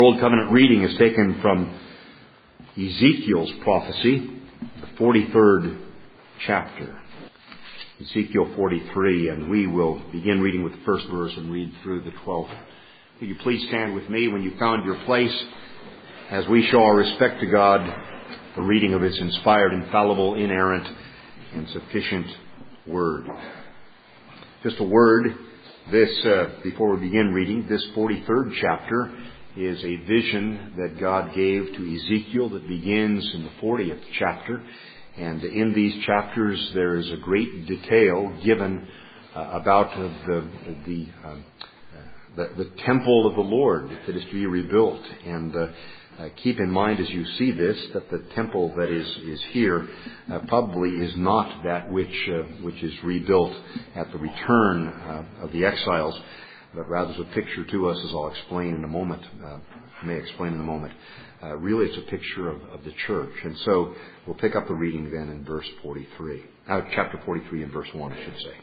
Old Covenant reading is taken from Ezekiel's prophecy, the 43rd chapter. Ezekiel 43, and we will begin reading with the first verse and read through the 12th. Will you please stand with me when you found your place as we show our respect to God, the reading of His inspired, infallible, inerrant, and sufficient Word. Just a word, before we begin reading, this 43rd chapter is a vision that God gave to Ezekiel that begins in the 40th chapter. And in these chapters there is a great detail given about the temple of the Lord that is to be rebuilt. And keep in mind as you see this that the temple that is here probably is not that which is rebuilt at the return of the exiles, but rather is a picture to us, as I'll explain in a moment. Really it's a picture of the church. And so we'll pick up the reading then in verse 43. Chapter 43 and verse 1, I should say.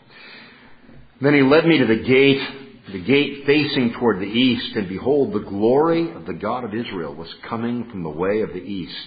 Then he led me to the gate facing toward the east, and behold, the glory of the God of Israel was coming from the way of the east.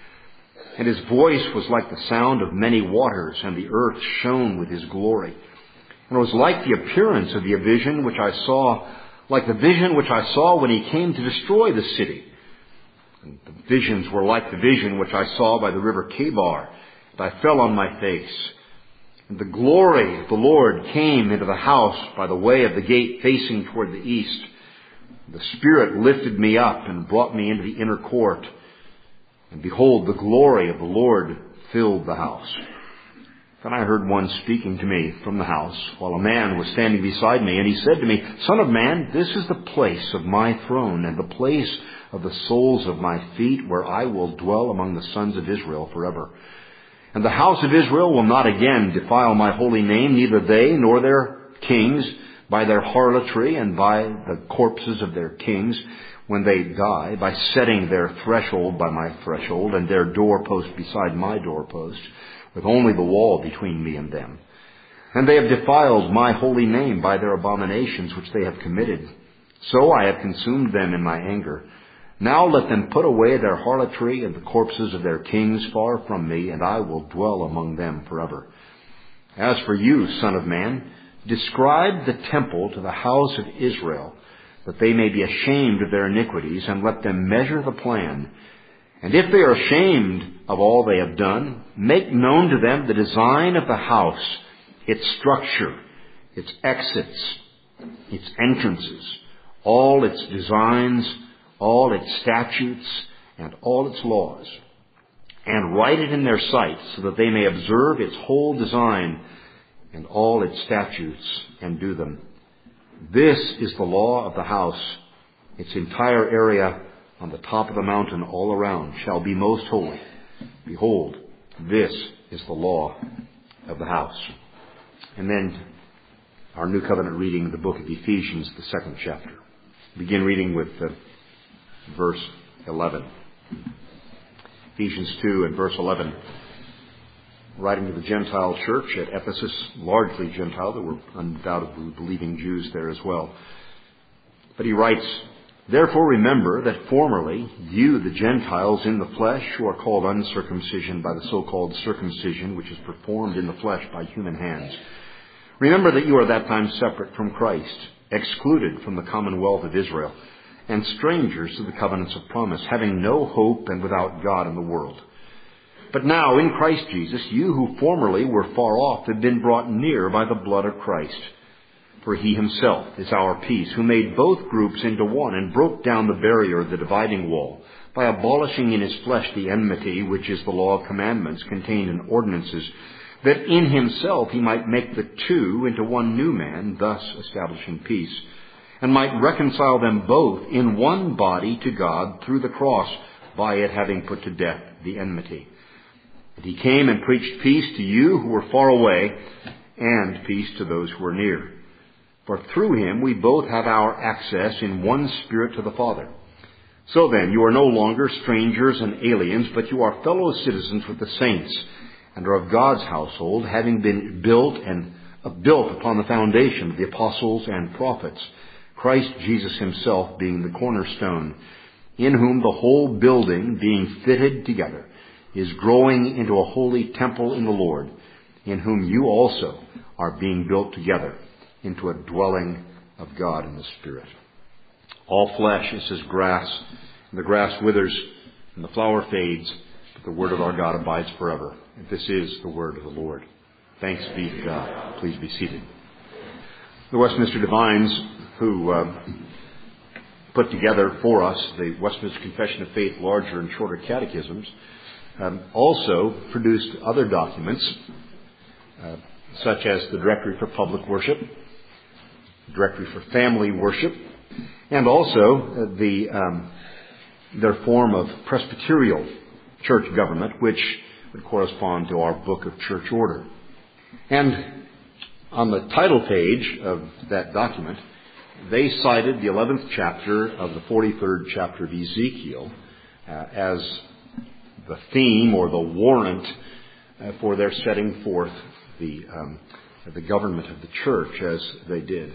And his voice was like the sound of many waters, and the earth shone with his glory. And it was like the appearance of the vision which I saw, like the vision which I saw when he came to destroy the city. And the visions were like the vision which I saw by the river Chebar, and I fell on my face. And the glory of the Lord came into the house by the way of the gate facing toward the east. The Spirit lifted me up and brought me into the inner court. And behold, the glory of the Lord filled the house. Then I heard one speaking to me from the house, while a man was standing beside me, and he said to me, Son of man, this is the place of my throne, and the place of the soles of my feet, where I will dwell among the sons of Israel forever. And the house of Israel will not again defile my holy name, neither they nor their kings, by their harlotry and by the corpses of their kings, when they die, by setting their threshold by my threshold, and their doorpost beside my doorpost, with only the wall between me and them. And they have defiled my holy name by their abominations which they have committed. So I have consumed them in my anger. Now let them put away their harlotry and the corpses of their kings far from me, and I will dwell among them forever. As for you, son of man, describe the temple to the house of Israel, that they may be ashamed of their iniquities, and let them measure the plan. And if they are ashamed of all they have done, make known to them the design of the house, its structure, its exits, its entrances, all its designs, all its statutes, and all its laws. And write it in their sight, so that they may observe its whole design and all its statutes, and do them. This is the law of the house. Its entire area on the top of the mountain all around shall be most holy. Behold, this is the law of the house. And then our New Covenant reading, the book of Ephesians, the 2nd chapter. Begin reading with verse 11. Ephesians 2 and verse 11. Writing to the Gentile church at Ephesus, largely Gentile, there were undoubtedly believing Jews there as well. But he writes, Therefore remember that formerly you, the Gentiles in the flesh, who are called uncircumcision by the so-called circumcision which is performed in the flesh by human hands. Remember that you are at that time separate from Christ, excluded from the commonwealth of Israel, and strangers to the covenants of promise, having no hope and without God in the world. But now in Christ Jesus, you who formerly were far off have been brought near by the blood of Christ. For he himself is our peace, who made both groups into one and broke down the barrier of the dividing wall, by abolishing in his flesh the enmity, which is the law of commandments contained in ordinances, that in himself he might make the two into one new man, thus establishing peace, and might reconcile them both in one body to God through the cross, by it having put to death the enmity. And he came and preached peace to you who were far away, and peace to those who were near. For through him we both have our access in one Spirit to the Father. So then, you are no longer strangers and aliens, but you are fellow citizens with the saints, and are of God's household, having been built upon the foundation of the apostles and prophets, Christ Jesus himself being the cornerstone, in whom the whole building, being fitted together, is growing into a holy temple in the Lord, in whom you also are being built together into a dwelling of God in the Spirit. All flesh is as grass, and the grass withers, and the flower fades, but the word of our God abides forever. And this is the word of the Lord. Thanks be to God. Please be seated. The Westminster Divines, who put together for us the Westminster Confession of Faith larger and shorter catechisms, also produced other documents, such as the Directory for Public Worship, the Directory for Family Worship, and also their form of Presbyterial church government, which would correspond to our Book of Church Order. And on the title page of that document, they cited the 11th chapter of the 43rd chapter of Ezekiel as the theme or the warrant for their setting forth the government of the church as they did.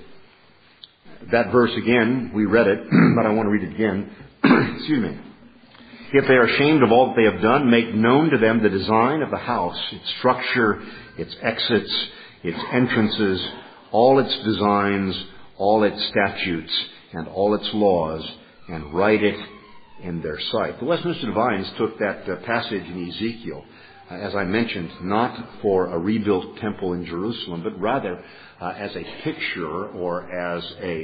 That verse again, we read it, but I want to read it again. Excuse me. If they are ashamed of all that they have done, make known to them the design of the house, its structure, its exits, its entrances, all its designs, all its statutes, and all its laws, and write it in their sight. The Westminster Divines took that passage in Ezekiel, as I mentioned, not for a rebuilt temple in Jerusalem, but rather as a picture or as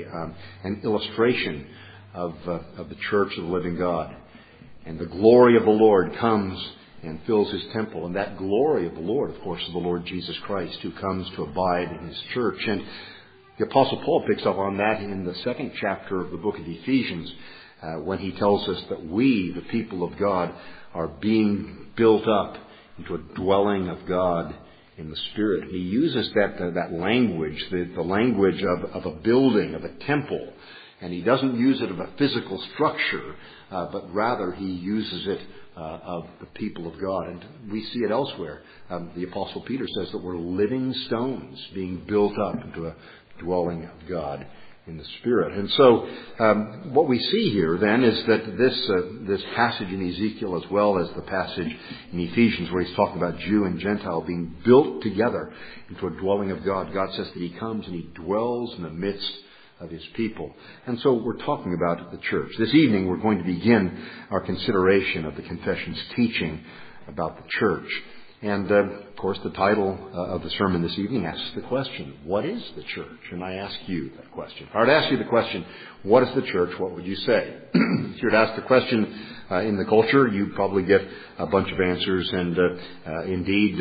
an illustration of the church of the living God. And the glory of the Lord comes and fills His temple. And that glory of the Lord, of course, is the Lord Jesus Christ, who comes to abide in His church. And the Apostle Paul picks up on that in the 2nd chapter of the book of Ephesians, when he tells us that we, the people of God, are being built up into a dwelling of God in the Spirit. He uses that language, the language of a building, of a temple. And he doesn't use it of a physical structure, but rather he uses it of the people of God. And we see it elsewhere. The Apostle Peter says that we're living stones being built up into a dwelling of God in the Spirit. And so what we see here then is that this passage in Ezekiel, as well as the passage in Ephesians where he's talking about Jew and Gentile being built together into a dwelling of God, God says that He comes and He dwells in the midst of His people. And so we're talking about the church. This evening we're going to begin our consideration of the Confession's teaching about the church. And, of course, the title of the sermon this evening asks the question, what is the church? And I ask you that question. If I were to ask you the question, what is the church, what would you say? If you were to ask the question in the culture, you'd probably get a bunch of answers. And, indeed,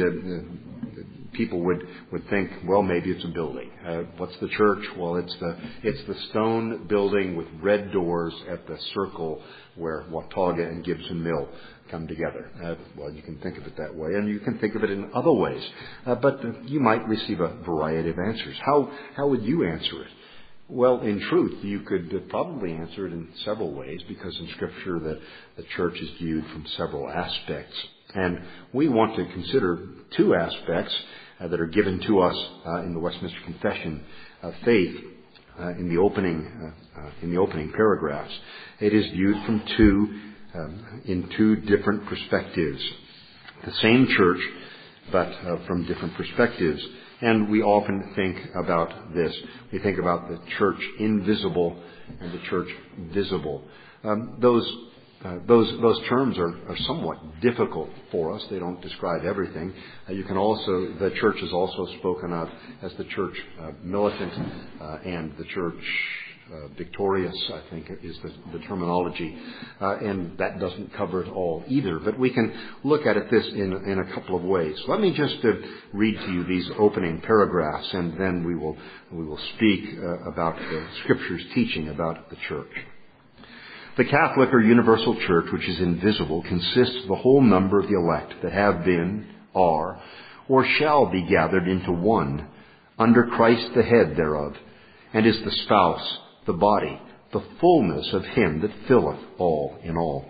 people would think, well, maybe it's a building. What's the church? Well, it's the stone building with red doors at the circle where Watauga and Gibson Mill come together. Well, you can think of it that way, and you can think of it in other ways. But you might receive a variety of answers. How would you answer it? Well, in truth, you could probably answer it in several ways, because in Scripture the church is viewed from several aspects. And we want to consider two aspects that are given to us in the Westminster Confession of Faith in the opening paragraphs. It is viewed from in two different perspectives. The same church, but from different perspectives. And we often think about this. We think about the church invisible and the church visible. Those terms are somewhat difficult for us. They don't describe everything. The church is also spoken of as the church militant and the church victorious, I think is the terminology. And that doesn't cover it all either. But we can look at it in a couple of ways. Let me just read to you these opening paragraphs, and then we will speak about the Scripture's teaching about the church. The Catholic or universal church, which is invisible, consists of the whole number of the elect that have been, are, or shall be gathered into one, under Christ the head thereof, and is the spouse, the body, the fullness of Him that filleth all in all.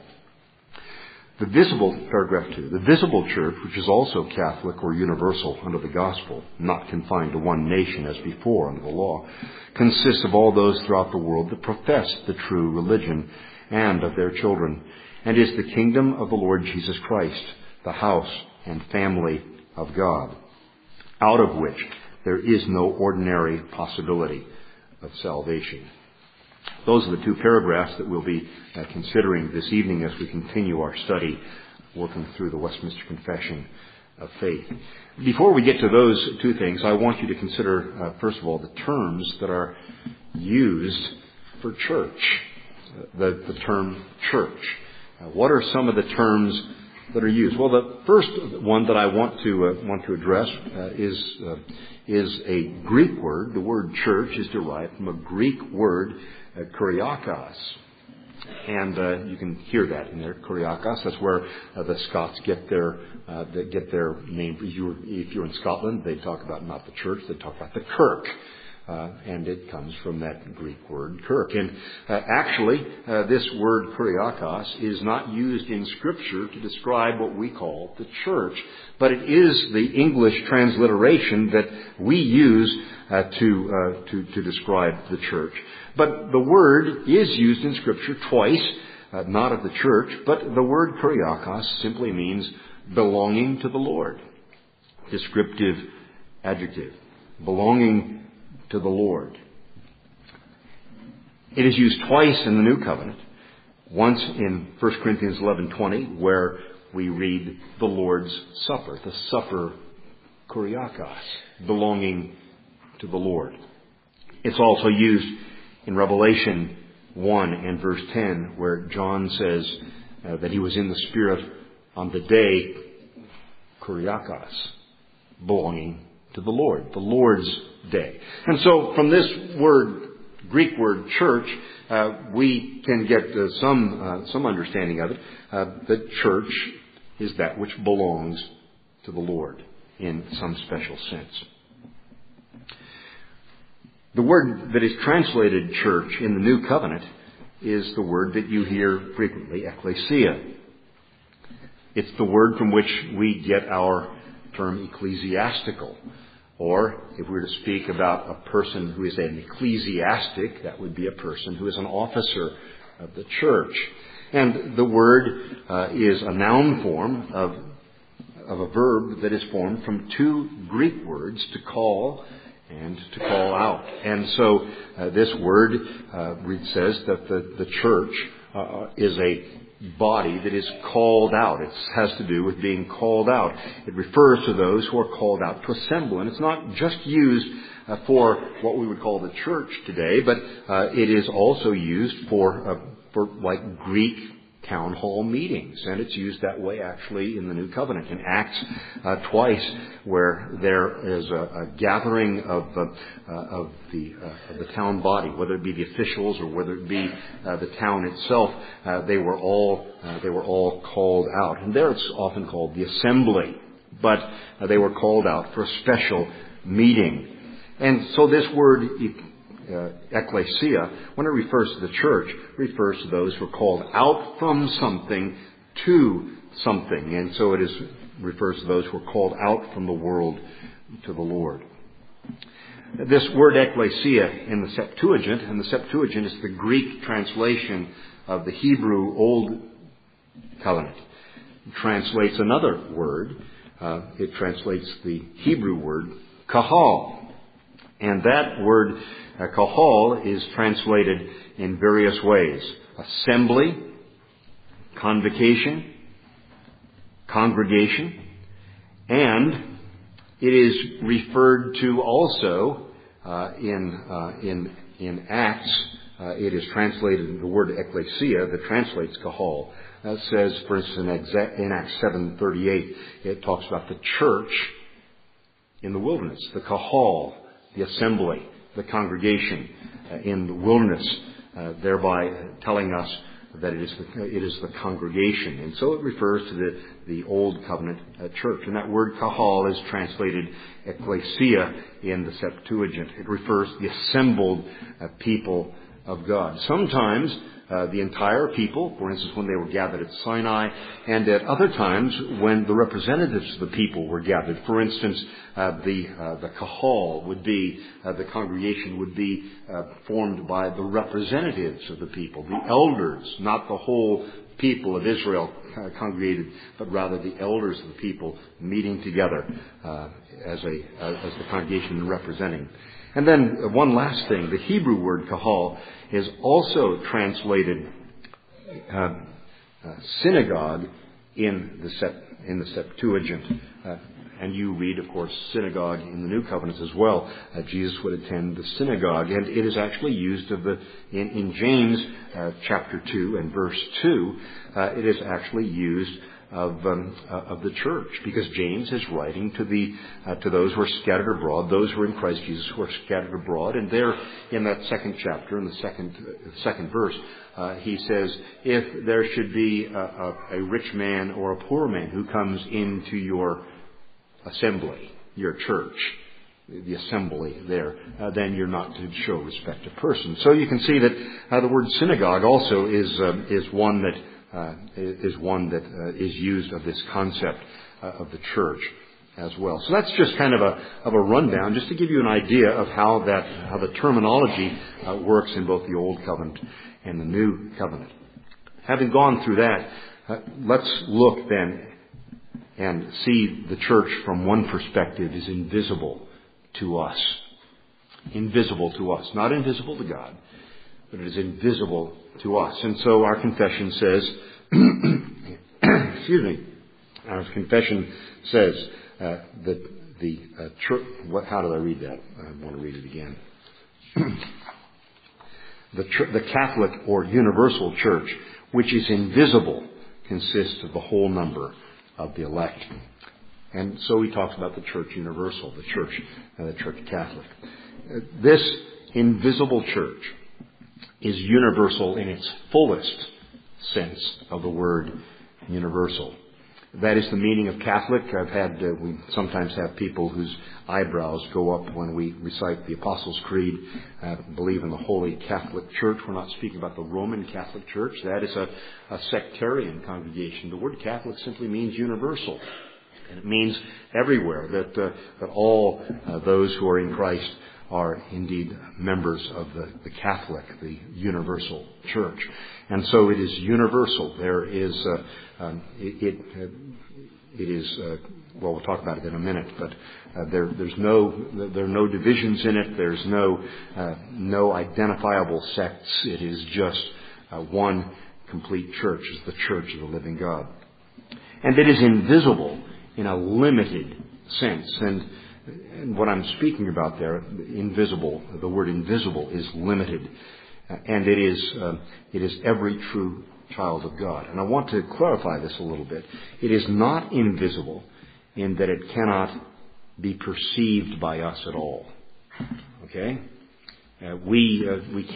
Paragraph 2, the visible church, which is also Catholic or universal under the gospel, not confined to one nation as before under the law, consists of all those throughout the world that profess the true religion and of their children, and is the kingdom of the Lord Jesus Christ, the house and family of God, out of which there is no ordinary possibility of salvation. Those are the two paragraphs that we'll be considering this evening as we continue our study working through the Westminster Confession of Faith. Before we get to those two things, I want you to consider, first of all, the terms that are used for church. The term church. What are some of the terms that are used? Well, the first one that I want to address is a Greek word. The word church is derived from a Greek word, kuriakos. And you can hear that in there, kuriakos. That's where the Scots get their name. If you're in Scotland, they talk about not the church, they talk about the kirk. And it comes from that Greek word kirk. And actually, this word kuriakos is not used in Scripture to describe what we call the church, but it is the English transliteration that we use to describe the church. But the word is used in Scripture twice, not of the church, but the word kuriakos simply means belonging to the Lord. Descriptive adjective. Belonging to the Lord. It is used twice in the New Covenant. Once in 1 Corinthians 11:20, where we read the Lord's Supper, the supper kuriakos, belonging to the Lord. It's also used in Revelation 1 and verse 10, where John says that he was in the Spirit on the day kuriakos, belonging to the Lord, the Lord's day. And so from this word, Greek word church, we can get some understanding of it. That church is that which belongs to the Lord in some special sense. The word that is translated church in the New Covenant is the word that you hear frequently, ecclesia. It's the word from which we get our term ecclesiastical. Or, if we were to speak about a person who is an ecclesiastic, that would be a person who is an officer of the church. And the word is a noun form of a verb that is formed from two Greek words, to call and to call out. And so this word says that the church is a body that is called out. It has to do with being called out. It refers to those who are called out to assemble. And it's not just used for what we would call the church today, but it is also used for like Greek town hall meetings. And it's used that way actually in the New Covenant. In Acts twice, where there is a gathering of the town body, whether it be the officials or whether it be the town itself, they were all called out. And there it's often called the assembly, but they were called out for a special meeting. And so this word ecclesia, when it refers to the church, refers to those who are called out from something to something. And so it refers to those who are called out from the world to the Lord. This word ecclesia in the Septuagint, and the Septuagint is the Greek translation of the Hebrew Old Covenant. It translates another word. It translates the Hebrew word kahal. And that word kahal is translated in various ways. Assembly, convocation, congregation, and it is referred to also in Acts. It is translated, the word ecclesia that translates kahal. That says, for instance, in Acts 7:38, it talks about the church in the wilderness, the kahal, the assembly, the congregation in the wilderness, thereby telling us that it is the congregation. And so it refers to the Old Covenant church. And that word kahal is translated ecclesia in the Septuagint. It refers to the assembled people of God. Sometimes the entire people, for instance, when they were gathered at Sinai, and at other times when the representatives of the people were gathered. For instance, the kahal would be, the congregation would be formed by the representatives of the people, the elders, not the whole people of Israel congregated, but rather the elders of the people meeting together as the congregation and representing. And then one last thing, the Hebrew word kahal is also translated synagogue in the Septuagint. And you read, of course, synagogue in the New Covenant as well. Jesus would attend the synagogue, and it is actually used in James chapter 2 and verse 2. It is actually used of the church, because James is writing to those who are scattered abroad, those who are in Christ Jesus who are scattered abroad, and there in that second chapter, in the second verse, he says, if there should be a rich man or a poor man who comes into your assembly, your church, the assembly there, then you're not to show respect to persons. So you can see that the word synagogue also is one that is used of this concept of the church as well. So that's just kind of a rundown, just to give you an idea of how the terminology works in both the Old Covenant and the New Covenant. Having gone through that, let's look then and see the church from one perspective is invisible to us. Invisible to us. Not invisible to God, but it is invisible to us. And so our confession says, our confession says that the church, how did I read that? I want to read it again. The Catholic or universal church, which is invisible, consists of the whole number of the elect. And so he talks about the church universal, the church Catholic. This invisible church is universal in its fullest sense of the word universal. That is the meaning of Catholic. We sometimes have people whose eyebrows go up when we recite the Apostles' Creed, believe in the Holy Catholic Church. We're not speaking about the Roman Catholic Church. That is a sectarian congregation. The word Catholic simply means universal. And it means everywhere, that all those who are in Christ are indeed members of the Catholic, the universal church. And so it is universal. There is, we'll talk about it in a minute, but there are no divisions in it. There's no identifiable sects. It is just one complete church, is the church of the living God. And it is invisible in a limited sense. And what I'm speaking about there, invisible, the word invisible is limited. And it is every true child of God. And I want to clarify this a little bit. It is not invisible in that it cannot be perceived by us at all. Okay? We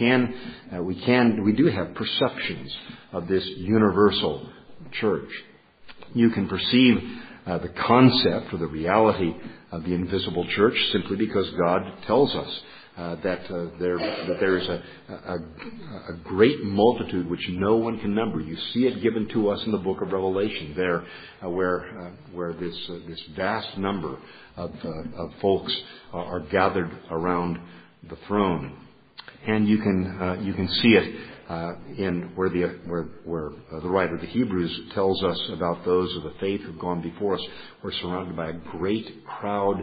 do have perceptions of this universal church. You can perceive the concept or the reality of the invisible church simply because God tells us that there is a great multitude which no one can number. You see it given to us in the book of Revelation there, where this vast number of folks are gathered around the throne, and you can see it in where the writer of the Hebrews tells us about those of the faith who've gone before us. We're surrounded by a great cloud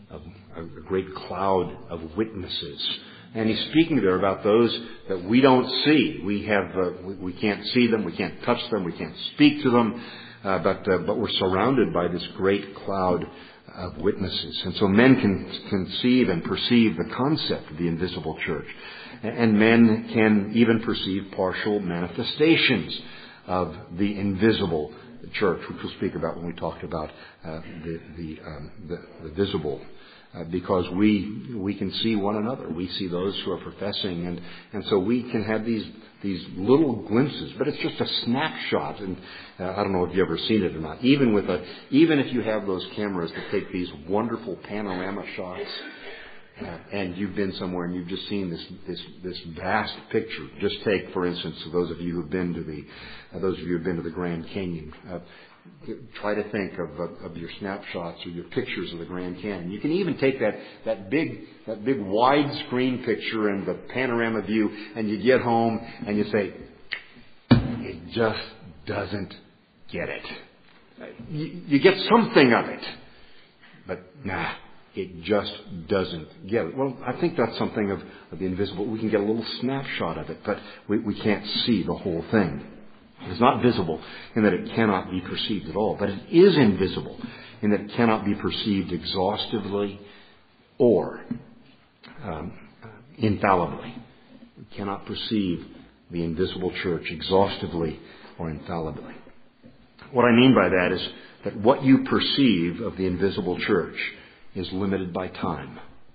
of witnesses, and he's speaking there about those that we don't see. We can't see them, we can't touch them, we can't speak to them, but we're surrounded by this great cloud of witnesses. And so men can conceive and perceive the concept of the invisible church. And men can even perceive partial manifestations of the invisible church, which we'll speak about when we talked about the visible. Because we can see one another. We see those who are professing, and so we can have these little glimpses, but it's just a snapshot. And I don't know if you've ever seen it or not. Even if you have those cameras that take these wonderful panorama shots, and you've been somewhere and you've just seen this vast picture. Just take, for instance, those of you who've been to the Grand Canyon. Try to think of your snapshots or your pictures of the Grand Canyon. You can even take that big widescreen picture and the panorama view, and you get home and you say, it just doesn't get it. You get something of it, but it just doesn't get it. Well, I think that's something of the invisible. We can get a little snapshot of it, but we can't see the whole thing. It is not visible in that it cannot be perceived at all, but it is invisible in that it cannot be perceived exhaustively or infallibly. We cannot perceive the invisible church exhaustively or infallibly. What I mean by that is that what you perceive of the invisible church is limited by time.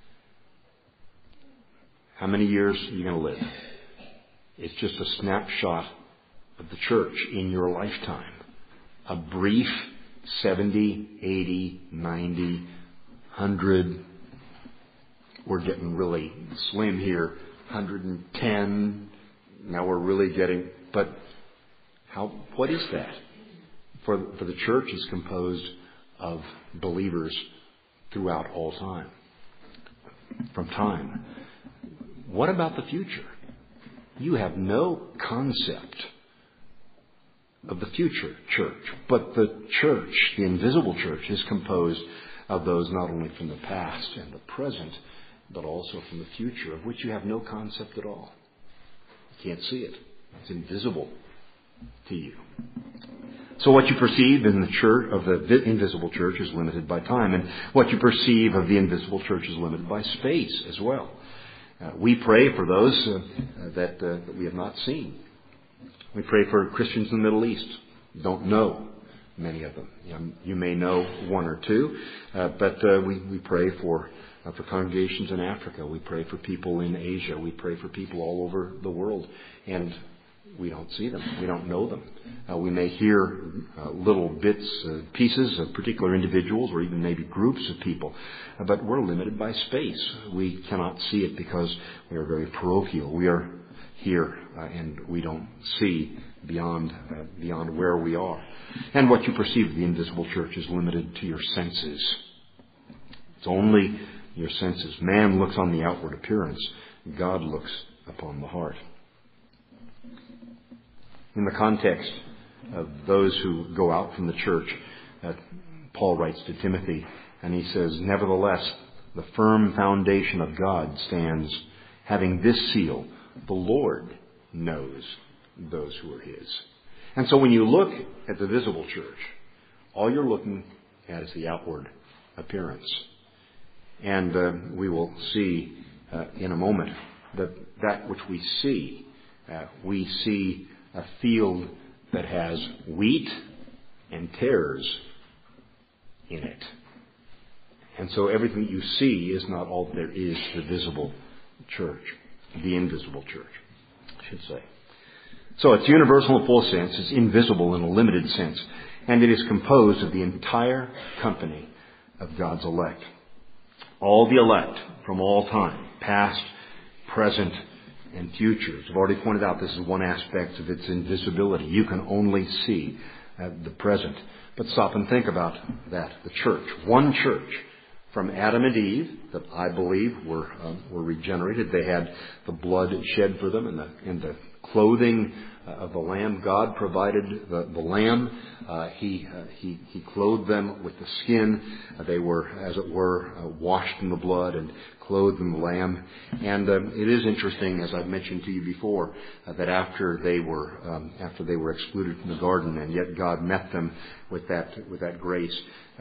How many years are you going to live? It's just a snapshot of the church in your lifetime. A brief 70, 80, 90, 100. We're getting really slim here. 110. Now we're really getting... But what is that? For the church is composed of believers throughout all time. From time. What about the future? You have no concept of the future church. But the church, the invisible church, is composed of those not only from the past and the present, but also from the future, of which you have no concept at all. You can't see it. It's invisible to you. So what you perceive in the church of the invisible church is limited by time, and what you perceive of the invisible church is limited by space as well. We pray for those that we have not seen. We pray for Christians in the Middle East. Don't know many of them. You may know one or two, but we pray for congregations in Africa. We pray for people in Asia. We pray for people all over the world, and we don't see them. We don't know them. We may hear little bits, pieces of particular individuals or even maybe groups of people, but we're limited by space. We cannot see it because we are very parochial. We are here and we don't see beyond where we are. And what you perceive of the invisible church is limited to your senses. It's only your senses. Man looks on the outward appearance. God looks upon the heart. In the context of those who go out from the church, Paul writes to Timothy, and he says, "Nevertheless, the firm foundation of God stands, having this seal, the Lord knows those who are His." And so when you look at the visible church, all you're looking at is the outward appearance. And we will see in a moment that which we see a field that has wheat and tares in it. And so everything you see is not all there is to the visible church, the invisible church, I should say. So it's universal in a full sense, it's invisible in a limited sense, and it is composed of the entire company of God's elect. All the elect from all time, past, present, and future. As I've already pointed out, this is one aspect of its invisibility. You can only see the present. But stop and think about that. The church, one church, from Adam and Eve, that I believe were regenerated. They had the blood shed for them and the clothing of the Lamb. God provided the Lamb. He clothed them with the skin. They were, as it were, washed in the blood and clothed in the Lamb. And it is interesting, as I've mentioned to you before, that after they were excluded from the garden, and yet God met them with that grace.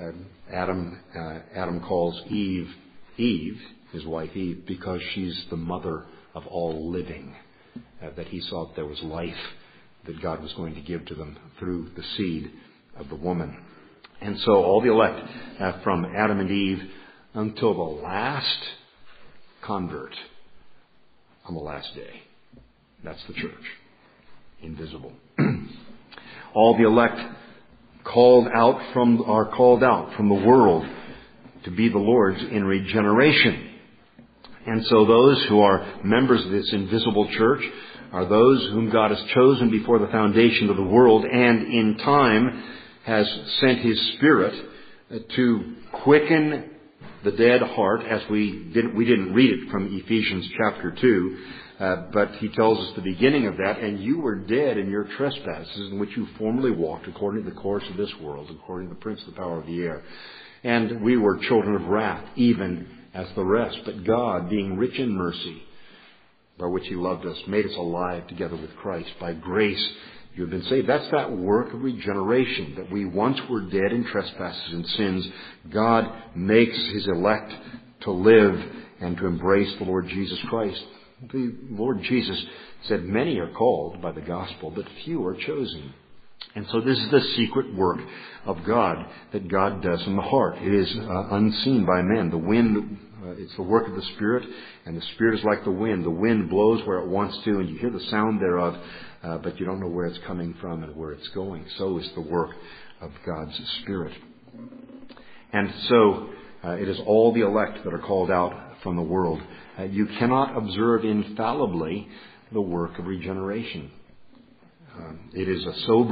Adam calls Eve, his wife Eve, because she's the mother of all living. That he saw that there was life that God was going to give to them through the seed of the woman. And so all the elect from Adam and Eve until the last convert on the last day. That's the church. Invisible. All the elect are called out from the world to be the Lord's in regeneration. And so those who are members of this invisible church are those whom God has chosen before the foundation of the world, and in time has sent His Spirit to quicken the dead heart, as we didn't read it from Ephesians chapter 2, but he tells us the beginning of that, and you were dead in your trespasses in which you formerly walked according to the course of this world, according to the prince of the power of the air. And we were children of wrath, even as the rest. But God, being rich in mercy, by which He loved us, made us alive together with Christ. By grace you have been saved. That's that work of regeneration, that we once were dead in trespasses and sins. God makes His elect to live and to embrace the Lord Jesus Christ. The Lord Jesus said, many are called by the gospel, but few are chosen. And so this is the secret work of God that God does in the heart. It is unseen by men. The wind, it's the work of the Spirit, and the Spirit is like the wind. The wind blows where it wants to, and you hear the sound thereof, but you don't know where it's coming from and where it's going. So is the work of God's Spirit. And so it is all the elect that are called out from the world. You cannot observe infallibly the work of regeneration. It is a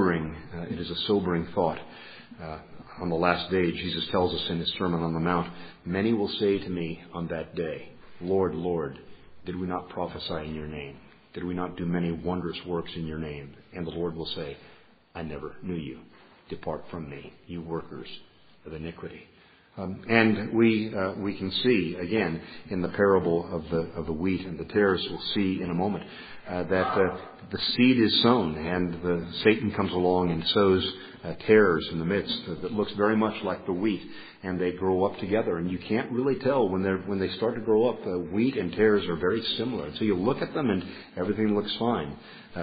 sobering thought. On the last day, Jesus tells us in His Sermon on the Mount, many will say to me on that day, Lord, Lord, did we not prophesy in your name? Did we not do many wondrous works in your name? And the Lord will say, I never knew you. Depart from me, you workers of iniquity. And we can see again in the parable of the wheat and the tares. We'll see in a moment that the seed is sown, and Satan comes along and sows tares in the midst that looks very much like the wheat, and they grow up together. And you can't really tell when they start to grow up. Wheat and tares are very similar. So you look at them and everything looks fine.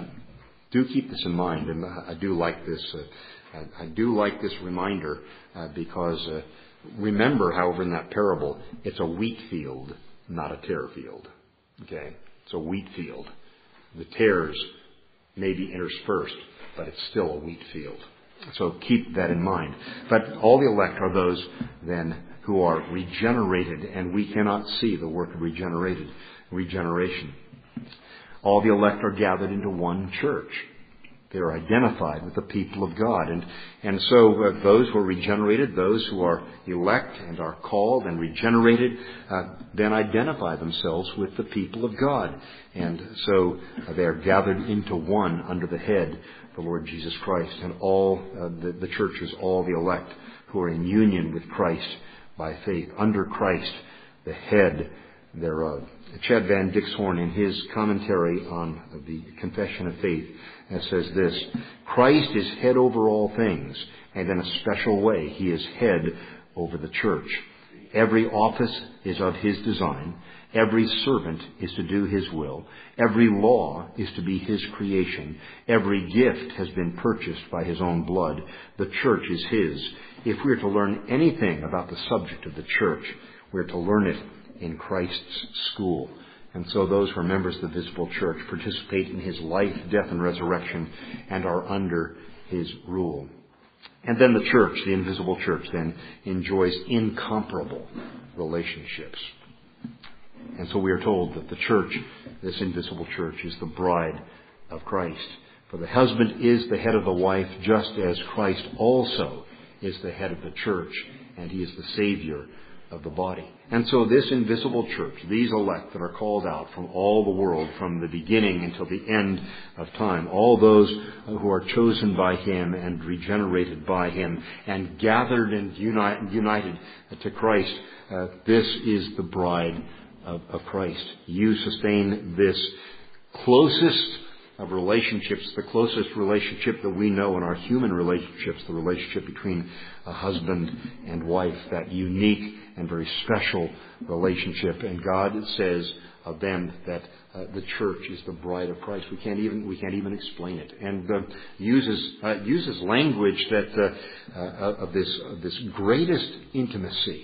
Do keep this in mind, and I do like this. I do like this reminder because. Remember, however, in that parable, it's a wheat field, not a tare field. Okay? It's a wheat field. The tares may be interspersed, but it's still a wheat field. So keep that in mind. But all the elect are those, then, who are regenerated, and we cannot see the work of regeneration. All the elect are gathered into one church. They are identified with the people of God. And so those who are regenerated, those who are elect and are called and regenerated, then identify themselves with the people of God. And so they are gathered into one under the head, the Lord Jesus Christ. And all the churches, all the elect who are in union with Christ by faith, under Christ, the head thereof. Chad Van Dixhoorn, in his commentary on the Confession of Faith, says this: Christ is head over all things, and in a special way He is head over the church. Every office is of His design. Every servant is to do His will. Every law is to be His creation. Every gift has been purchased by His own blood. The church is His. If we are to learn anything about the subject of the church, we are to learn it in Christ's school. And so those who are members of the visible church participate in His life, death, and resurrection, and are under His rule. And then the church, the invisible church, then enjoys incomparable relationships. And so we are told that the church, this invisible church, is the bride of Christ. For the husband is the head of the wife, just as Christ also is the head of the church, and He is the Savior of the body. And so this invisible church, these elect that are called out from all the world, from the beginning until the end of time, all those who are chosen by Him and regenerated by Him and gathered and united to Christ, this is the bride of Christ. You sustain this closest of relationships, the closest relationship that we know in our human relationships, the relationship between a husband and wife, that unique and very special relationship. And God says of them that the church is the bride of Christ. We can't even explain it, and uses language that of this greatest intimacy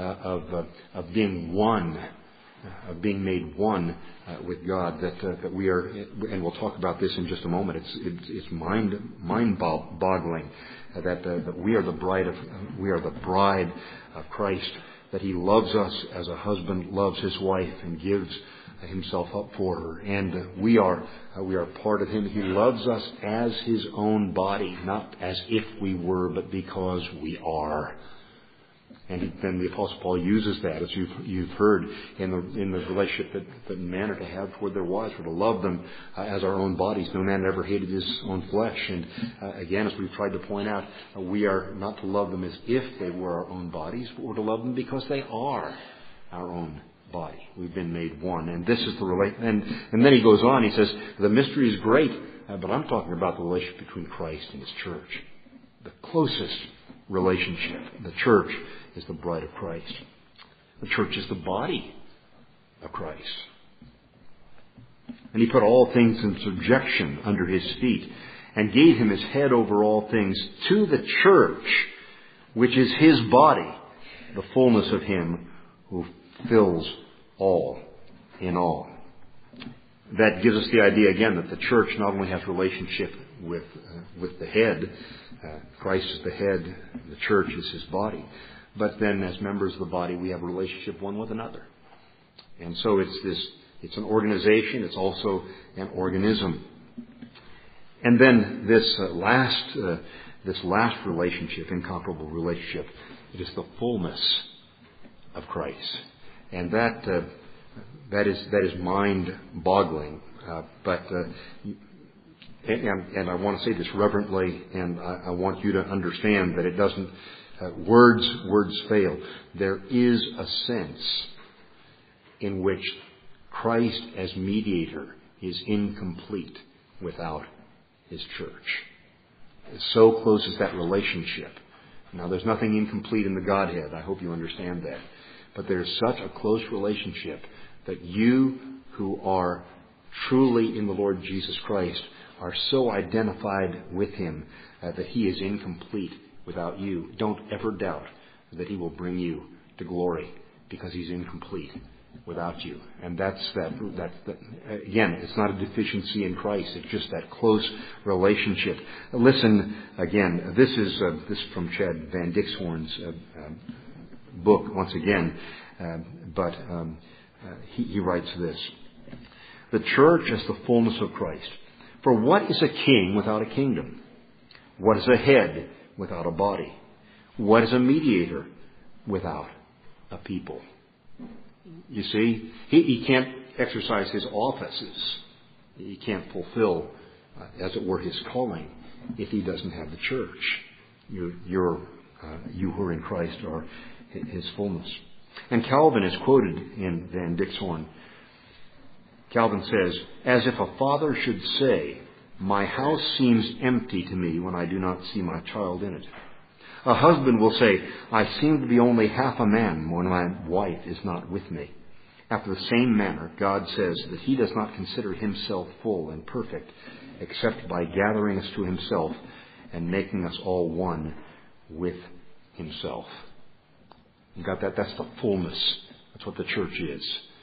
of being one. Of being made one with God, that we are, and we'll talk about this in just a moment. It's mind-boggling that we are the bride of Christ, that He loves us as a husband loves his wife and gives Himself up for her. And we are part of Him. He loves us as His own body, not as if we were, but because we are. And then the Apostle Paul uses that, as you've heard, in the relationship that men are to have toward their wives. We're to love them as our own bodies. No man ever hated his own flesh. And again, as we've tried to point out, we are not to love them as if they were our own bodies, but we're to love them because they are our own body. We've been made one. And this is the and then he goes on, he says, the mystery is great, but I'm talking about the relationship between Christ and His church. The closest relationship. The church is the bride of Christ. The church is the body of Christ. And He put all things in subjection under His feet and gave Him as head over all things to the church, which is His body, the fullness of Him who fills all in all. That gives us the idea again that the church not only has relationship with the head, Christ is the head, the church is His body, but then as members of the body we have a relationship one with another. And so it's an organization, it's also an organism. And then this last relationship, incomparable relationship, it is the fullness of Christ. And that is mind-boggling. And I want to say this reverently, and I want you to understand that it doesn't. Words fail. There is a sense in which Christ as mediator is incomplete without His church. So close is that relationship. Now, there's nothing incomplete in the Godhead. I hope you understand that. But there's such a close relationship that you who are truly in the Lord Jesus Christ are so identified with Him that He is incomplete without you. Don't ever doubt that He will bring you to glory because He's incomplete without you. And that's again, it's not a deficiency in Christ. It's just that close relationship. Listen again. This is from Chad Van Dixhoorn's book once again, but he writes this: the church is the fullness of Christ. For what is a king without a kingdom? What is a head without a body? What is a mediator without a people? You see, he can't exercise his offices. He can't fulfill, as it were, his calling if he doesn't have the church. You who are in Christ are His fullness. And Calvin is quoted in Van Dixhoorn. Calvin says, as if a father should say, my house seems empty to me when I do not see my child in it. A husband will say, I seem to be only half a man when my wife is not with me. After the same manner, God says that He does not consider Himself full and perfect except by gathering us to Himself and making us all one with Himself. You got that? That's the fullness. That's what the church is.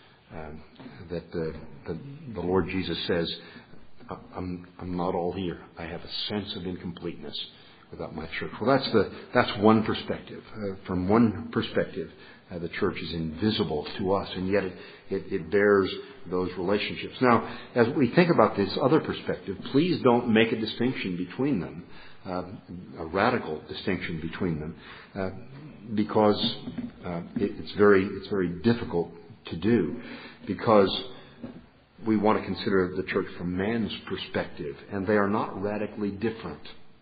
That the Lord Jesus says, I'm not all here. I have a sense of incompleteness without my church. Well, that's one perspective. From one perspective, the church is invisible to us, and yet it bears those relationships. Now, as we think about this other perspective, please don't make a distinction between them, a radical distinction between them, because it's very difficult to do, because we want to consider the church from man's perspective, and they are not radically different.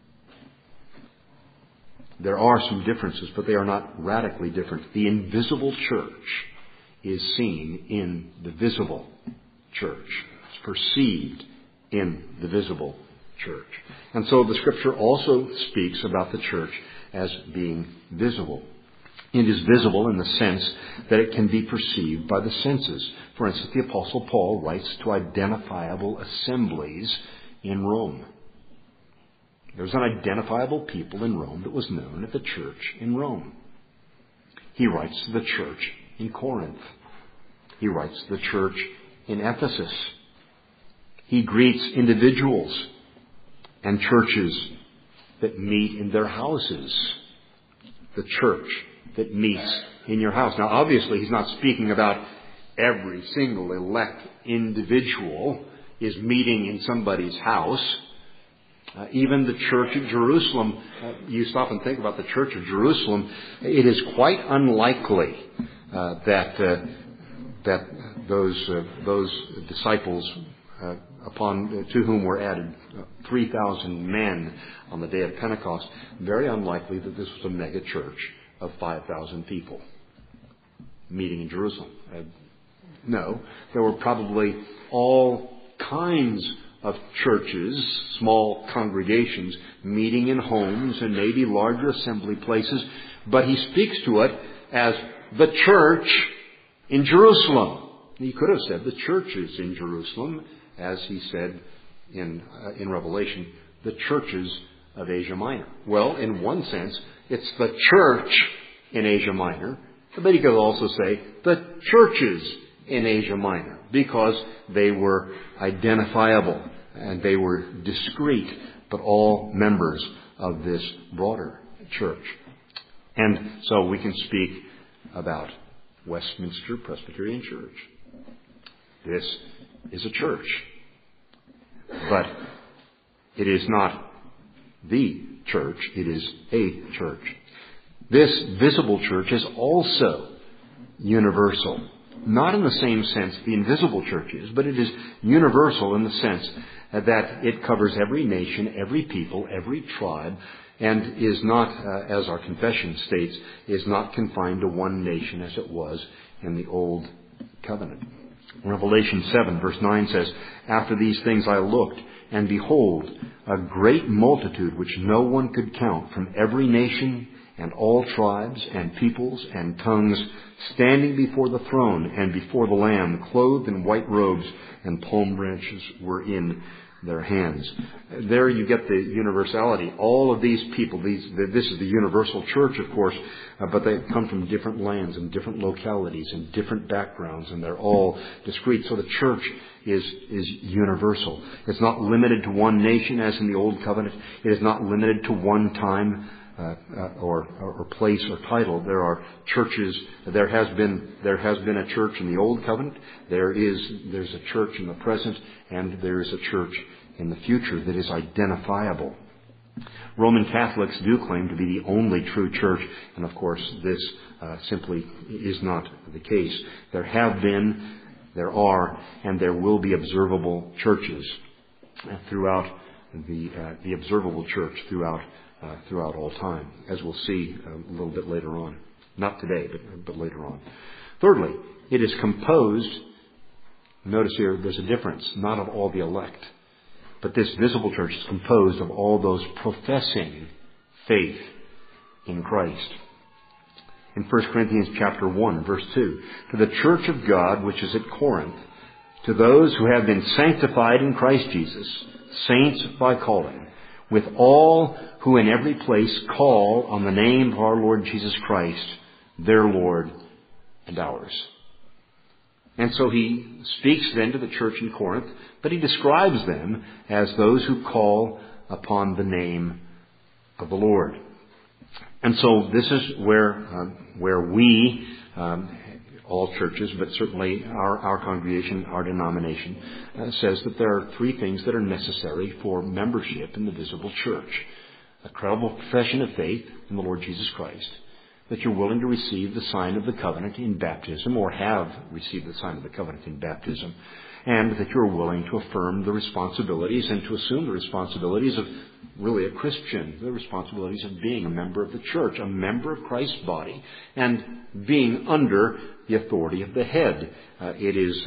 There are some differences, but they are not radically different. The invisible church is seen in the visible church. It's perceived in the visible church. And so the Scripture also speaks about the church as being visible. It is visible in the sense that it can be perceived by the senses. For instance, the Apostle Paul writes to identifiable assemblies in Rome. There was an identifiable people in Rome that was known as the church in Rome. He writes to the church in Corinth. He writes to the church in Ephesus. He greets individuals and churches that meet in their houses. The church that meets in your house. Now, obviously, he's not speaking about every single elect individual is meeting in somebody's house. Even the Church of Jerusalem, you stop and think about the Church of Jerusalem, it is quite unlikely that those disciples to whom were added 3,000 men on the day of Pentecost, very unlikely that this was a mega church of 5,000 people meeting in Jerusalem. No, there were probably all kinds of churches, small congregations, meeting in homes and maybe larger assembly places, but he speaks to it as the church in Jerusalem. He could have said the churches in Jerusalem, as he said in Revelation, the churches of Asia Minor. Well, in one sense, it's the church in Asia Minor, but he could also say the churches in Asia Minor, because they were identifiable and they were discrete, but all members of this broader church. And so we can speak about Westminster Presbyterian Church. This is a church, but it is not the church, it is a church. This visible church is also universal. Not in the same sense the invisible church is, but it is universal in the sense that it covers every nation, every people, every tribe, and is not, as our confession states, is not confined to one nation as it was in the Old Covenant. Revelation 7 verse 9 says, "After these things I looked, and behold, a great multitude which no one could count, from every nation and all tribes and peoples and tongues, standing before the throne and before the Lamb, clothed in white robes, and palm branches were in their hands." There you get the universality. All of these people, this is the universal church, of course, but they come from different lands and different localities and different backgrounds, and they're all discrete. So the church is universal. It's not limited to one nation as in the Old Covenant. It is not limited to one time or place or title. There are churches. There has been a church in the Old Covenant. There's a church in the present, and there is a church in the future that is identifiable. Roman Catholics do claim to be the only true church, and of course this simply is not the case. There have been, there are, and there will be observable churches throughout the observable church throughout all time, as we'll see a little bit later on. Not today, but later on. Thirdly, it is composed, notice here there's a difference, not of all the elect, but this visible church is composed of all those professing faith in Christ. In 1 Corinthians chapter 1, verse 2, "To the church of God which is at Corinth, to those who have been sanctified in Christ Jesus, saints by calling, with all who in every place call on the name of our Lord Jesus Christ, their Lord and ours." And so he speaks then to the church in Corinth, but he describes them as those who call upon the name of the Lord. And so this is where we, all churches, but certainly our congregation, our denomination, says that there are three things that are necessary for membership in the visible church. A credible profession of faith in the Lord Jesus Christ, that you're willing to receive the sign of the covenant in baptism, or have received the sign of the covenant in baptism, and that you're willing to affirm the responsibilities and to assume the responsibilities of really a Christian, the responsibilities of being a member of the church, a member of Christ's body, and being under the authority of the head. It is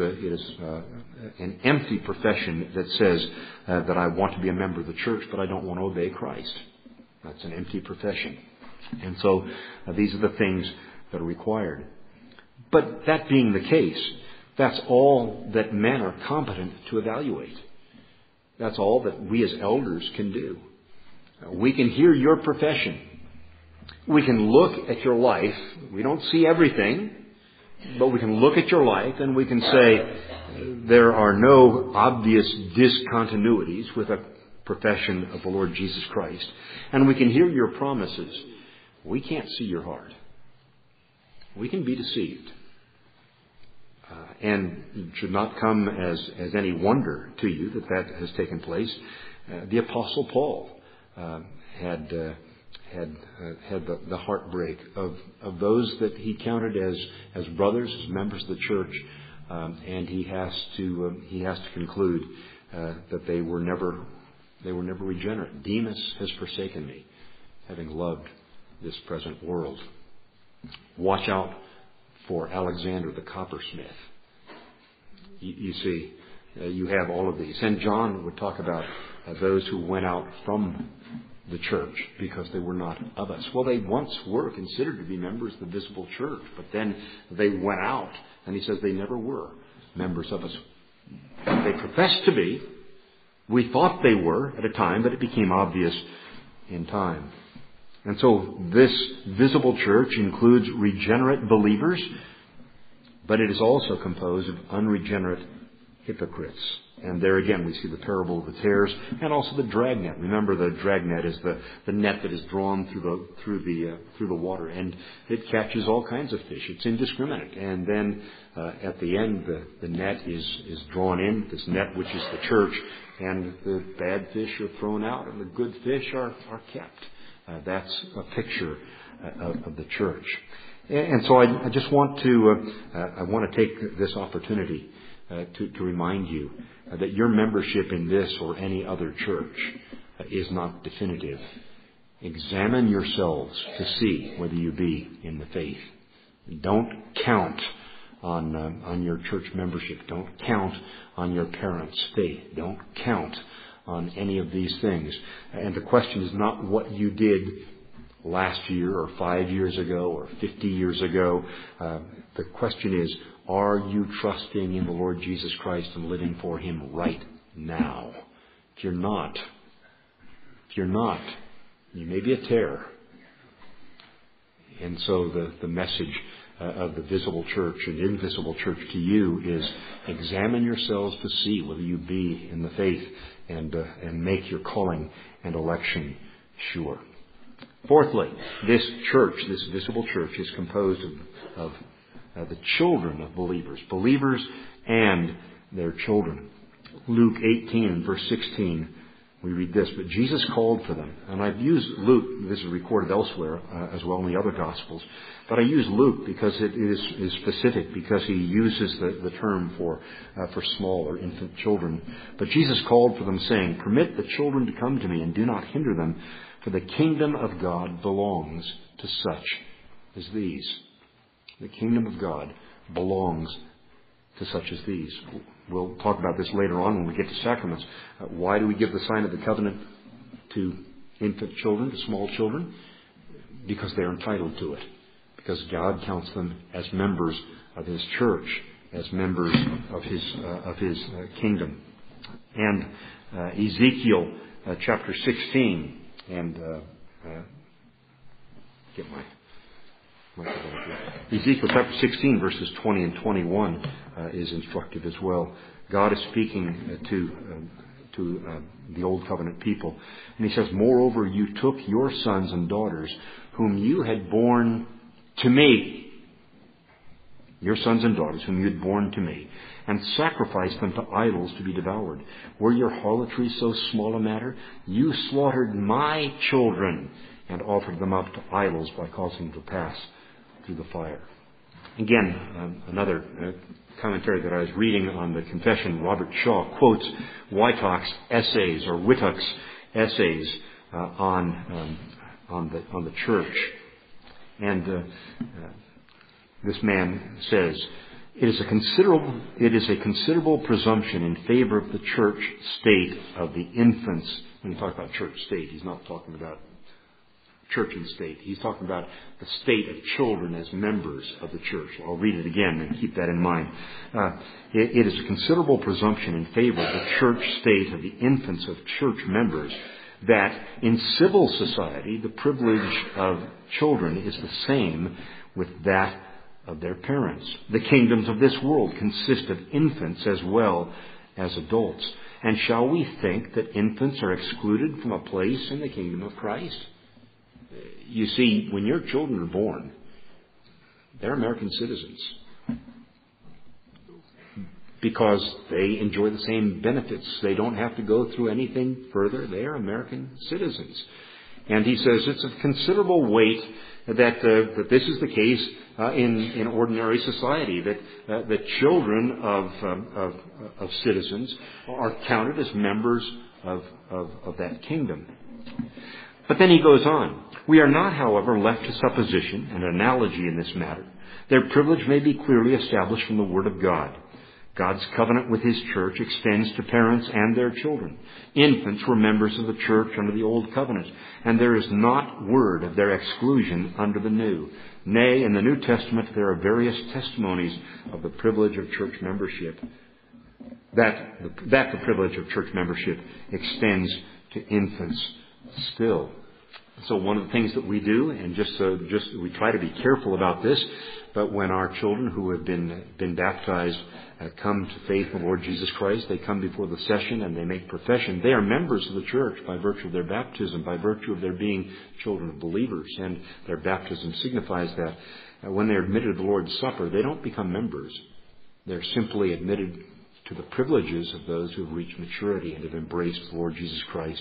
an empty profession that says that I want to be a member of the church, but I don't want to obey Christ. That's an empty profession. And so these are the things that are required. But that being the case, that's all that men are competent to evaluate. That's all that we as elders can do. We can hear your profession. We can look at your life. We don't see everything, but we can look at your life and we can say there are no obvious discontinuities with a profession of the Lord Jesus Christ. And we can hear your promises. We can't see your heart. We can be deceived. And it should not come as any wonder to you that has taken place. The Apostle Paul had the heartbreak of those that he counted as brothers, as members of the church, and he has to conclude that they were never regenerate. Demas has forsaken me, having loved this present world. Watch out for Alexander the coppersmith. You see, you have all of these. And John would talk about those who went out from the church because they were not of us. Well, they once were considered to be members of the visible church, but then they went out, and he says they never were members of us. They professed to be. We thought they were at a time, but it became obvious in time. And so this visible church includes regenerate believers, but it is also composed of unregenerate hypocrites. And there again we see the parable of the tares and also the dragnet. Remember, the dragnet is the net that is drawn through the water, and it catches all kinds of fish. It's indiscriminate. And then at the end the net is drawn in, this net which is the church, and the bad fish are thrown out and the good fish are kept. That's a picture of the church. And so I just want to take this opportunity to remind you that your membership in this or any other church is not definitive. Examine yourselves to see whether you be in the faith. Don't count on your church membership. Don't count on your parents' faith. Don't count on any of these things. And the question is not what you did last year or 5 years ago or 50 years ago. The question is, are you trusting in the Lord Jesus Christ and living for Him right now? If you're not, you may be a terror. And so the message of the visible church and invisible church to you is examine yourselves to see whether you be in the faith and make your calling and election sure. Fourthly, this church, this visible church, is composed of the children of believers and their children. Luke 18 verse 16, we read this, but Jesus called for them. And I've used Luke, this is recorded elsewhere as well in the other Gospels, but I use Luke because it is specific, because he uses the term for small or infant children. But Jesus called for them, saying, permit the children to come to me, and do not hinder them, for the kingdom of God belongs to such as these. The kingdom of God belongs to such as these. We'll talk about this later on when we get to sacraments. Why do we give the sign of the covenant to infant children, to small children? Because they're entitled to it. Because God counts them as members of His church, as members of His kingdom. And Ezekiel chapter 16, and get my Ezekiel chapter 16 verses 20 and 21 is instructive as well. God is speaking to the Old Covenant people. And He says, moreover, you took your sons and daughters whom you had borne to me, your sons and daughters whom you had borne to me, and sacrificed them to idols to be devoured. Were your harlotry so small a matter? You slaughtered my children and offered them up to idols by causing them to pass through the fire. Again, another commentary that I was reading on the Confession, Robert Shaw quotes Wyckoff's essays or Whittock's essays on the church, and this man says, it is a considerable presumption in favor of the church state of the infants. When he talks about church state, he's not talking about church and state. He's talking about the state of children as members of the church. I'll read it again and keep that in mind. It is a considerable presumption in favor of the church state of the infants of church members that in civil society the privilege of children is the same with that of their parents. The kingdoms of this world consist of infants as well as adults. And shall we think that infants are excluded from a place in the kingdom of Christ? You see, when your children are born, They're American citizens because they enjoy the same benefits. They don't have to go through anything further. They are American citizens. And he says it's of considerable weight that this is the case in ordinary society, that the children of citizens are counted as members of that kingdom. But then he goes on. We are not, however, left to supposition and analogy in this matter. Their privilege may be clearly established from the Word of God. God's covenant with His church extends to parents and their children. Infants were members of the church under the Old Covenant, and there is not word of their exclusion under the New. Nay, in the New Testament there are various testimonies of the privilege of church membership, that the privilege of church membership extends to infants still. So one of the things that we do, and we try to be careful about this, but when our children who have been baptized come to faith in the Lord Jesus Christ, they come before the session and they make profession. They are members of the church by virtue of their baptism, by virtue of their being children of believers, and their baptism signifies that. When they're admitted to the Lord's Supper, they don't become members. They're simply admitted to the privileges of those who have reached maturity and have embraced the Lord Jesus Christ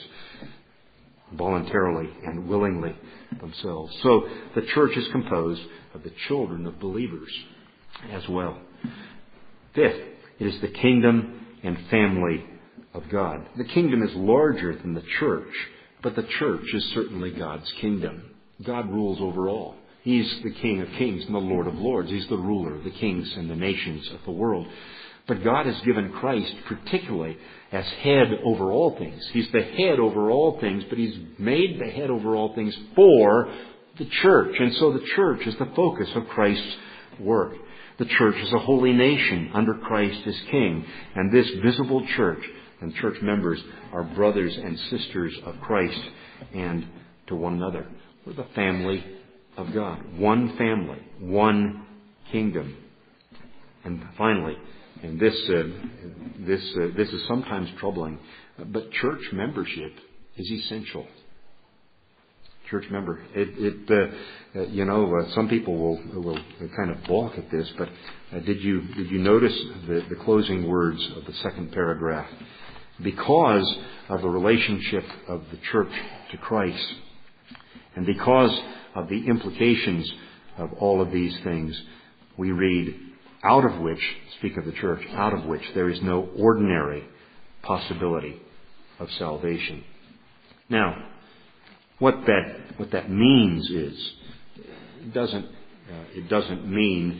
voluntarily and willingly themselves. So the church is composed of the children of believers as well. Fifth, it is the kingdom and family of God. The kingdom is larger than the church, but the church is certainly God's kingdom. God rules over all. He's the King of kings and the Lord of lords. He's the ruler of the kings and the nations of the world. But God has given Christ particularly as head over all things. He's the head over all things, but He's made the head over all things for the church. And so the church is the focus of Christ's work. The church is a holy nation under Christ as King. And this visible church and church members are brothers and sisters of Christ and to one another. We're the family of God. One family, one kingdom. And finally, and this is sometimes troubling, but church membership is essential. Church member, some people will kind of balk at this, but did you notice the closing words of the second paragraph? Because of the relationship of the church to Christ, and because of the implications of all of these things, we read, out of which, speak of the church, out of which there is no ordinary possibility of salvation. Now, what that means is, it doesn't mean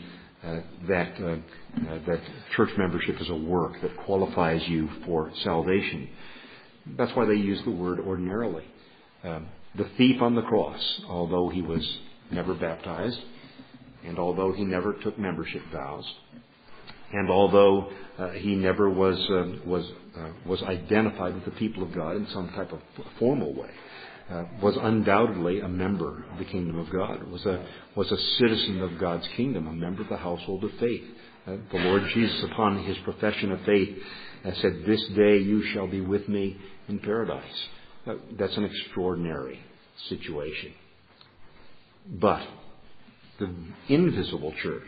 that church membership is a work that qualifies you for salvation. That's why they use the word ordinarily. The thief on the cross, although he was never baptized, and although he never took membership vows, and although he never was identified with the people of God in some type of formal way, was undoubtedly a member of the kingdom of God, was a citizen of God's kingdom, a member of the household of faith. The Lord Jesus, upon His profession of faith, said, "This day you shall be with me in paradise." That's an extraordinary situation. But the invisible church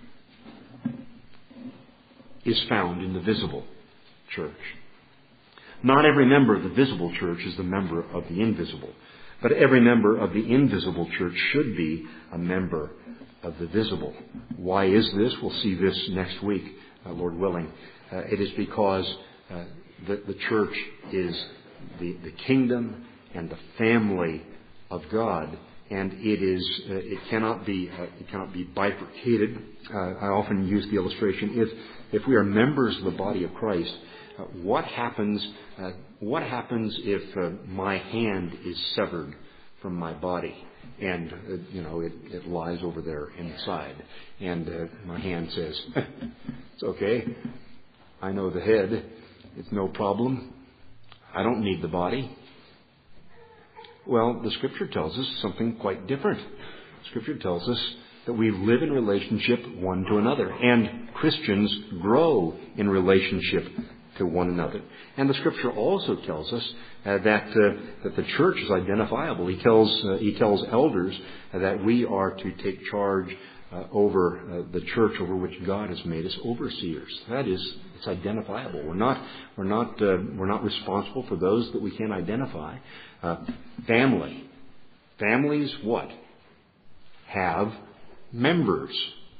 is found in the visible church. Not every member of the visible church is the member of the invisible, but every member of the invisible church should be a member of the visible. Why is this? We'll see this next week, Lord willing. It is because the church is the kingdom and the family of God, and it cannot be bifurcated. I often use the illustration: if we are members of the body of Christ, what happens if my hand is severed from my body, and it lies over there inside, and my hand says, "It's okay. I know the head. It's no problem. I don't need the body." Well, the Scripture tells us something quite different. Scripture tells us that we live in relationship one to another, and Christians grow in relationship to one another. And the Scripture also tells us that the church is identifiable. He tells elders that we are to take charge over the church over which God has made us overseers. That is, it's identifiable. We're not responsible for those that we can't identify. Family. Families what? Have members.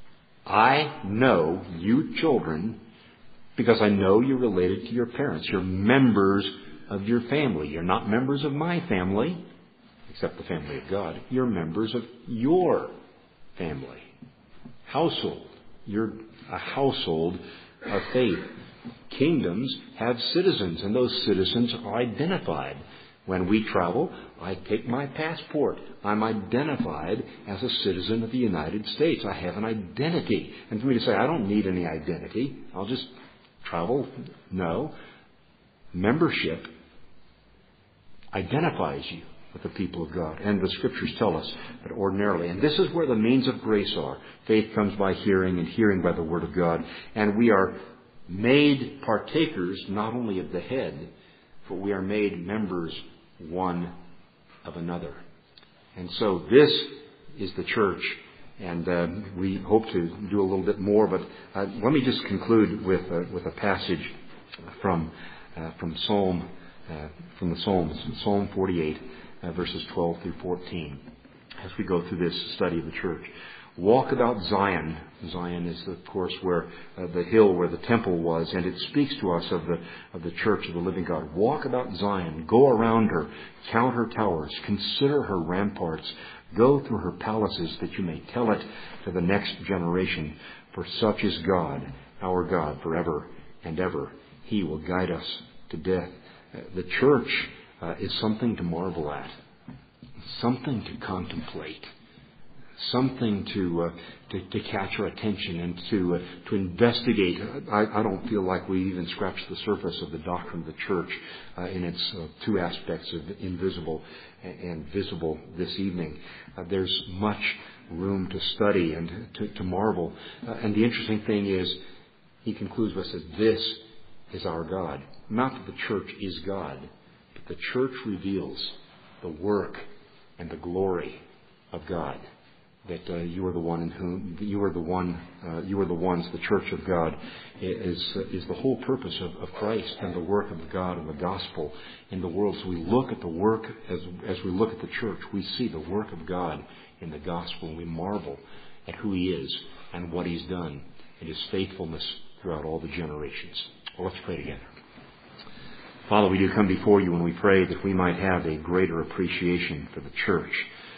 I know you children because I know you're related to your parents. You're members of your family. You're not members of my family, except the family of God. You're members of your family. Household. You're a household of faith. Kingdoms have citizens, and those citizens are identified. When we travel, I take my passport. I'm identified as a citizen of the United States. I have an identity. And for me to say, I don't need any identity, I'll just travel. No. Membership identifies you with the people of God. And the Scriptures tell us that ordinarily. And this is where the means of grace are. Faith comes by hearing, and hearing by the Word of God. And we are made partakers not only of the head, but we are made members one of another. And so this is the church. And we hope to do a little bit more. But let me just conclude with a passage from the Psalms, Psalm 48, verses 12 through 14, as we go through this study of the church. Walk about Zion. Zion is, of course, where the hill where the temple was, and it speaks to us of the church of the living God. Walk about Zion. Go around her. Count her towers. Consider her ramparts. Go through her palaces, that you may tell it to the next generation. For such is God, our God, forever and ever. He will guide us to death. The church is something to marvel at, something to contemplate, something to catch our attention and to investigate. I don't feel like we even scratched the surface of the doctrine of the church in its two aspects of invisible and visible this evening. There's much room to study and to marvel. And the interesting thing is, he concludes with, this is our God. Not that the church is God, but the church reveals the work and the glory of God. That you are the one in whom you are the ones. The church of God is the whole purpose of Christ and the work of God and the gospel in the world. So we look at the work as we look at the church. We see the work of God in the gospel, and we marvel at who He is and what He's done and His faithfulness throughout all the generations. Well, let's pray together. Father, we do come before you and we pray that we might have a greater appreciation for the church.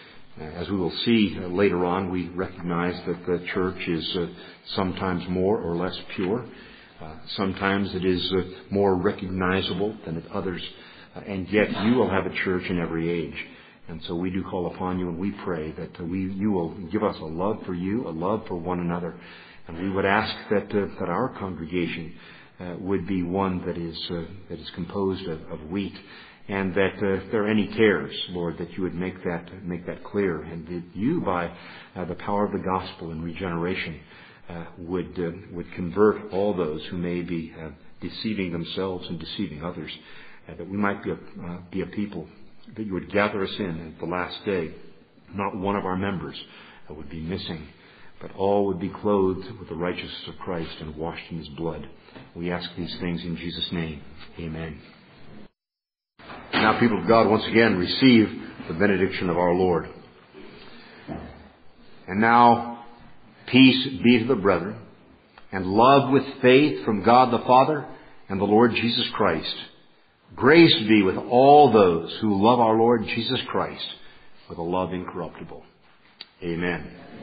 As we will see later on, we recognize that the church is sometimes more or less pure. Sometimes it is more recognizable than at others. And yet you will have a church in every age. And so we do call upon you and we pray that you will give us a love for you, a love for one another. And we would ask that our congregation would be one that is composed of wheat. And that if there are any tares, Lord, that you would make that clear, and that you, by the power of the gospel and regeneration, would convert all those who may be deceiving themselves and deceiving others, that we might be a people that you would gather us in at the last day. Not one of our members would be missing, but all would be clothed with the righteousness of Christ and washed in His blood. We ask these things in Jesus' name. Amen. Now, people of God, once again, receive the benediction of our Lord. And now, peace be to the brethren, and love with faith from God the Father and the Lord Jesus Christ. Grace be with all those who love our Lord Jesus Christ with a love incorruptible. Amen.